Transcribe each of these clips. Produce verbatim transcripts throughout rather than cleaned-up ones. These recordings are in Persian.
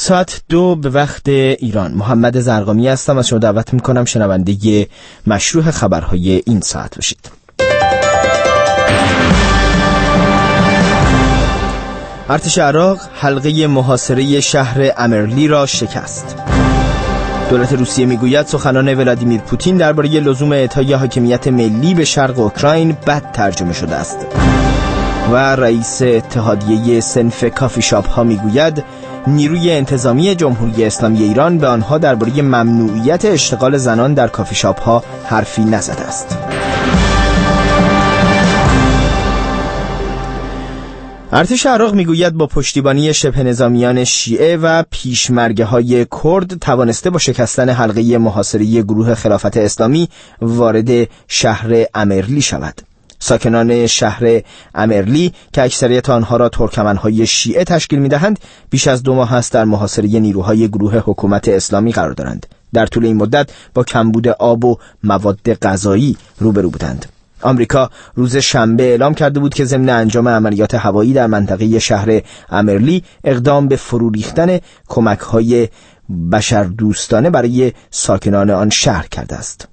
ساعت دو به وقت ایران. محمد زرقامی هستم. از شما دعوت میکنم شنونده مشروع خبرهای این ساعت باشید. ارتش عراق حلقه محاصره شهر امرلی را شکست. دولت روسیه میگوید سخنان ولادیمیر پوتین درباره لزوم اعطای حاکمیت ملی به شرق اوکراین بد ترجمه شده است. و رئیس اتحادیه صنف کافی شاپ ها میگوید نیروی انتظامی جمهوری اسلامی ایران به آنها درباره ممنوعیت اشتغال زنان در کافی شاپ ها حرفی نزده است. ارتش عراق میگوید با پشتیبانی شبه نظامیان شیعه و پیشمرگه های کرد توانسته با شکستن حلقه محاصره گروه خلافت اسلامی وارد شهر امرلی شود. ساکنان شهر امرلی که اکثریت آنها را ترکمن‌های شیعه تشکیل می‌دهند، بیش از دو ماه است در محاصره نیروهای گروه حکومت اسلامی قرار دارند. در طول این مدت با کمبود آب و مواد غذایی روبرو بودند. آمریکا روز شنبه اعلام کرده بود که ضمن انجام عملیات هوایی در منطقه شهر امرلی اقدام به فرو ریختن کمک‌های بشردوستانه برای ساکنان آن شهر کرده است.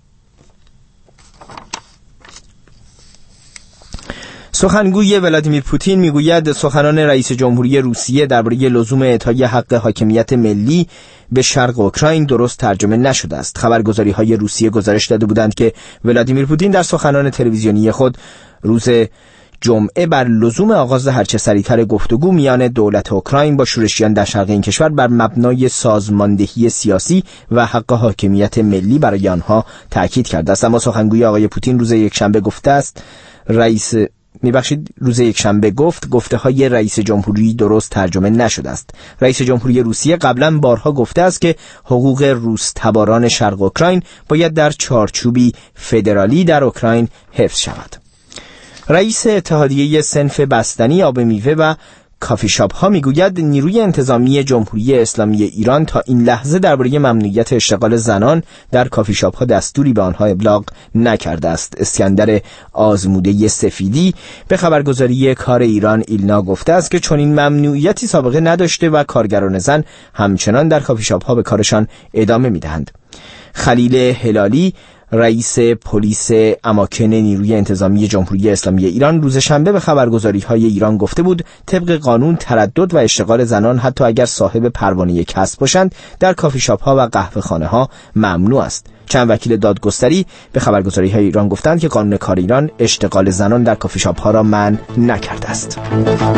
سخنگوی ولادیمیر پوتین میگوید سخنان رئیس جمهوری روسیه درباره لزوم اعطای حق حاکمیت ملی به شرق اوکراین درست ترجمه نشده است. خبرگزاری‌های روسیه گزارش داده بودند که ولادیمیر پوتین در سخنان تلویزیونی خود روز جمعه بر لزوم آغاز هرچه سریعتر گفتگو میان دولت اوکراین با شورشیان در شرق این کشور بر مبنای سازماندهی سیاسی و حق حاکمیت ملی برای آنها تاکید کرده است. اما سخنگوی آقای پوتین روز یکشنبه گفته است رئیس میبخشید روز یکشنبه گفت گفته های رئیس جمهوری درست ترجمه نشده است. رئیس جمهوری روسیه قبلا بارها گفته است که حقوق روس تباران شرق اوکراین باید در چارچوبی فدرالی در اوکراین حفظ شود. رئیس اتحادیه صنف بستنی آب میوه و کافی شاپ ها میگوید نیروی انتظامی جمهوری اسلامی ایران تا این لحظه درباره ممنوعیت اشتغال زنان در کافی شاپ ها دستوری به آنها ابلاغ نکرده است. اسکندر آزموده سفیدی به خبرگزاری کار ایران ایلنا گفته است که چنین ممنوعیتی سابقه نداشته و کارگران زن همچنان در کافی شاپ ها به کارشان ادامه میدهند. خلیل هلالی رئیس پلیس اماکن نیروی انتظامی جمهوری اسلامی ایران روز شنبه به خبرگزاری‌های ایران گفته بود طبق قانون تردد و اشتغال زنان حتی اگر صاحب پروانه کسب باشند در کافی شاپ‌ها و قهوه‌خانه‌ها ممنوع است. چند وکیل دادگستری به خبرگزاری‌های ایران گفتند که قانون کار ایران اشتغال زنان در کافی شاپ‌ها را منع نکرده است.